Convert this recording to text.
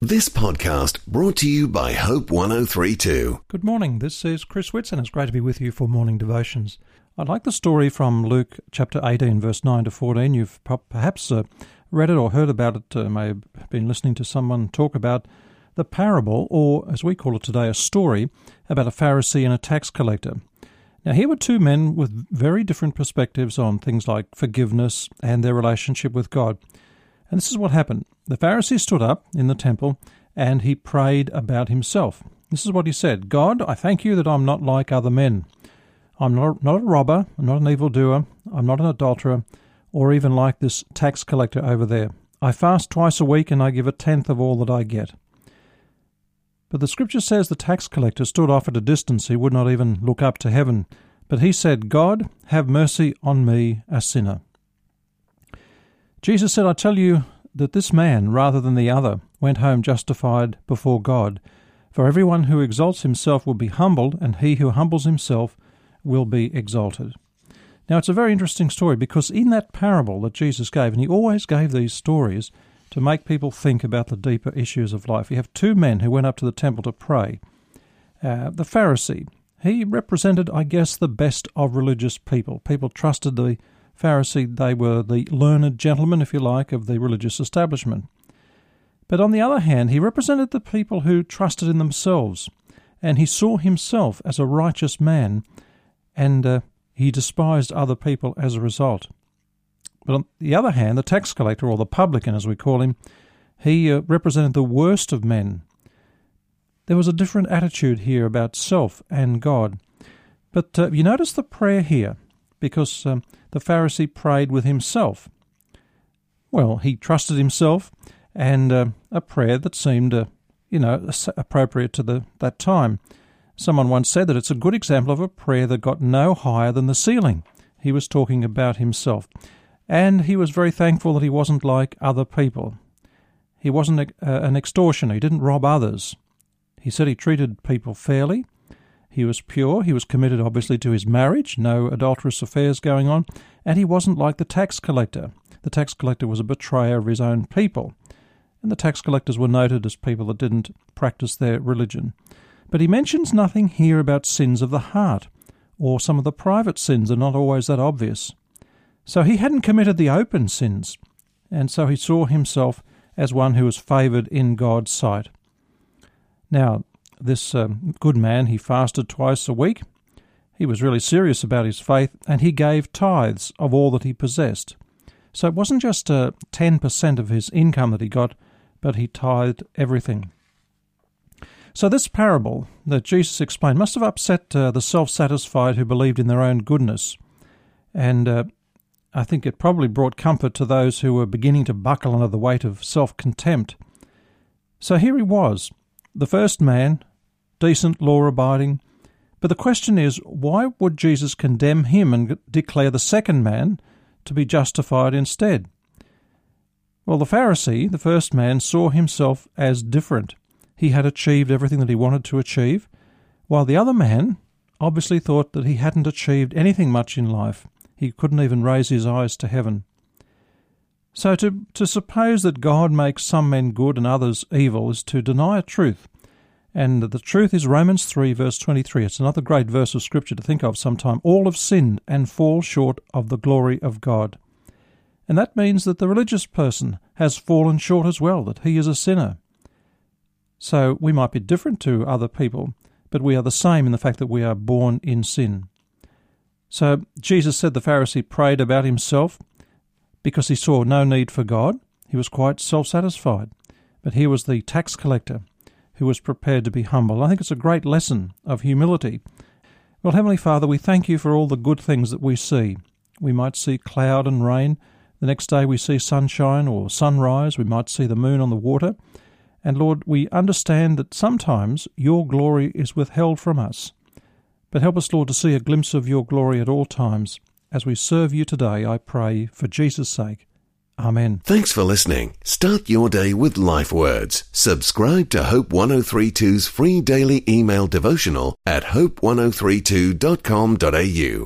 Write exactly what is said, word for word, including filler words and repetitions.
This podcast brought to you by Hope one oh three two. Good morning, this is Chris Whitson. It's great to be with you for morning devotions. I'd like the story from Luke chapter eighteen, verse nine to fourteen. You've perhaps uh, read it or heard about it, uh, may have been listening to someone talk about the parable, or as we call it today, a story about a Pharisee and a tax collector. Now, here were two men with very different perspectives on things like forgiveness and their relationship with God. And this is what happened. The Pharisee stood up in the temple and he prayed about himself. This is what he said: God, I thank you that I'm not like other men. I'm not, not a robber, I'm not an evildoer, I'm not an adulterer, or even like this tax collector over there. I fast twice a week and I give a tenth of all that I get. But the scripture says the tax collector stood off at a distance. He would not even look up to heaven. But he said, God, have mercy on me, a sinner. Jesus said, I tell you that this man, rather than the other, went home justified before God. For everyone who exalts himself will be humbled, and he who humbles himself will be exalted. Now, it's a very interesting story, because in that parable that Jesus gave, and he always gave these stories to make people think about the deeper issues of life, you have two men who went up to the temple to pray. Uh, the Pharisee, he represented, I guess, the best of religious people. People trusted the Pharisee. They were the learned gentlemen, if you like, of the religious establishment. But on the other hand, he represented the people who trusted in themselves, and he saw himself as a righteous man, and uh, he despised other people as a result. But on the other hand, the tax collector, or the publican as we call him, he uh, represented the worst of men. There was a different attitude here about self and God. But uh, you notice the prayer here, because um, the Pharisee prayed with himself. Well, he trusted himself, and uh, a prayer that seemed, uh, you know, appropriate to the that time. Someone once said that it's a good example of a prayer that got no higher than the ceiling. He was talking about himself, and he was very thankful that he wasn't like other people. He wasn't a, uh, an extortioner. He didn't rob others. He said he treated people fairly. He was pure, he was committed obviously to his marriage, no adulterous affairs going on, and he wasn't like the tax collector. The tax collector was a betrayer of his own people, and the tax collectors were noted as people that didn't practice their religion. But he mentions nothing here about sins of the heart, or some of the private sins are not always that obvious. So he hadn't committed the open sins, and so he saw himself as one who was favoured in God's sight. Now, This um, good man, he fasted twice a week. He was really serious about his faith, and he gave tithes of all that he possessed. So it wasn't just uh, ten percent of his income that he got, but he tithed everything. So this parable that Jesus explained must have upset uh, the self-satisfied who believed in their own goodness. And uh, I think it probably brought comfort to those who were beginning to buckle under the weight of self-contempt. So here he was, the first man, decent, law-abiding. But the question is, why would Jesus condemn him and declare the second man to be justified instead? Well, the Pharisee, the first man, saw himself as different. He had achieved everything that he wanted to achieve, while the other man obviously thought that he hadn't achieved anything much in life. He couldn't even raise his eyes to heaven. So to, to suppose that God makes some men good and others evil is to deny a truth. And the truth is Romans three, verse twenty-three. It's another great verse of Scripture to think of sometime. All have sinned and fall short of the glory of God. And that means that the religious person has fallen short as well, that he is a sinner. So we might be different to other people, but we are the same in the fact that we are born in sin. So Jesus said the Pharisee prayed about himself because he saw no need for God. He was quite self-satisfied. But here was the tax collector who was prepared to be humble. I think it's a great lesson of humility. Well, Heavenly Father, we thank you for all the good things that we see. We might see cloud and rain. The next day we see sunshine or sunrise. We might see the moon on the water. And Lord, we understand that sometimes your glory is withheld from us. But help us, Lord, to see a glimpse of your glory at all times. As we serve you today, I pray for Jesus' sake. Amen. Thanks for listening. Start your day with Life Words. Subscribe to Hope one oh three two's free daily email devotional at hope one oh three two dot com dot a u.